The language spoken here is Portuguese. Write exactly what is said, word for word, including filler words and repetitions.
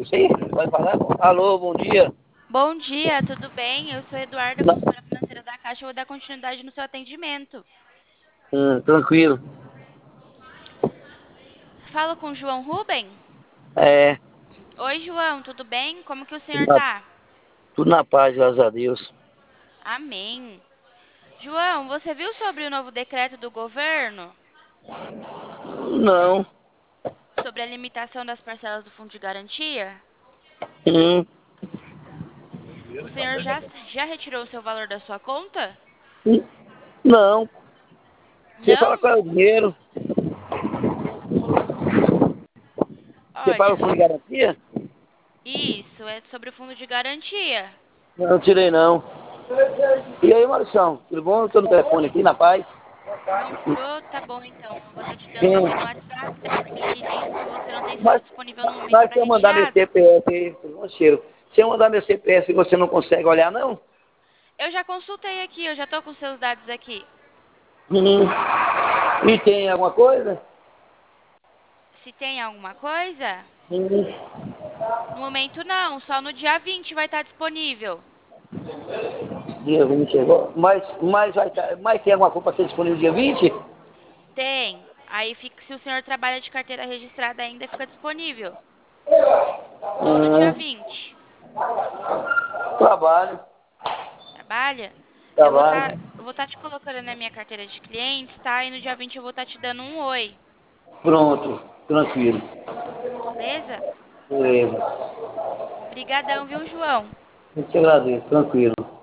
Isso aí, pode falar? Alô, bom dia. Bom dia, tudo bem? Eu sou Eduarda, Na- consultora financeira da Caixa. Eu vou dar continuidade no seu atendimento. Hum, tranquilo. Falo com o João Ruben? É, Oi, João, tudo bem? Como que o tudo senhor na, tá? tudo na paz, graças a Deus. Amém. João, você viu sobre o novo decreto do governo Não. sobre a limitação das parcelas do Fundo de Garantia? Hum, O senhor já, já retirou o seu valor da sua conta? hum, não. Você fala Não? qual é o dinheiro? Você fala o Olha, fundo de garantia? isso é sobre o Fundo de Garantia. Não, não tirei não. E aí, Maurição, tudo bom? Eu tô no telefone aqui, na paz. Não tirou? Tá bom, então. Eu vou estar te dando Hum, uma no WhatsApp, até porque isso você não tem saldo mas, disponível no momento mas para se eu mandar meu retirada. C P F aí, ô, cheiro, se eu mandar meu C P F, você não consegue olhar, não? Eu já consultei aqui, eu já tô com seus dados aqui. Hum, e tem alguma coisa? Se tem alguma coisa? Hum. No momento não, só no dia vinte vai estar disponível. Dia vinte chegou. Mas, mas, vai tá, mas tem alguma coisa para ser disponível dia vinte? Tem. Aí fica, se o senhor trabalha de carteira registrada ainda fica disponível. Só no dia Hum, vinte. trabalho, Trabalha? Eu vou trabalho. estar, eu vou estar te colocando na minha carteira de clientes, tá? E no dia vinte eu vou estar te dando um oi. Pronto, tranquilo. Beleza? Beleza. Obrigadão, viu, João? Eu te agradeço, tranquilo.